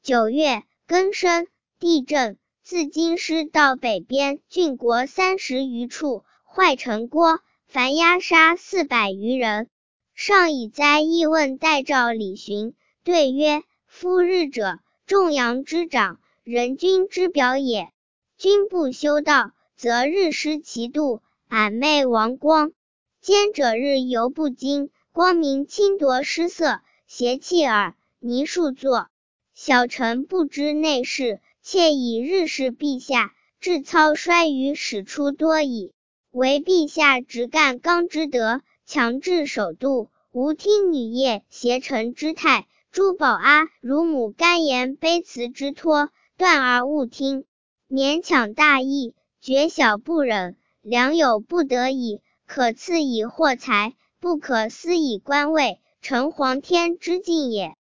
9月，庚申，地震，自京师到北边郡国30余处，坏城郭，凡压杀400余人。上以灾议问代诏李寻，对曰：夫日者，众阳之长，人君之表也。君不修道，则日失其度，俺昧亡光。兼者日犹不精，光明侵夺失色，邪气耳，泥数作。小臣不知内事，窃以日事陛下，志操衰于始出多矣。唯陛下直干纲之德，强制守度，无听女业邪臣之态。珠宝阿乳母干言卑辞之托，断而勿听。勉强大义，绝小不忍，良有不得已，可赐以获财，不可思以官位，承皇天之敬也。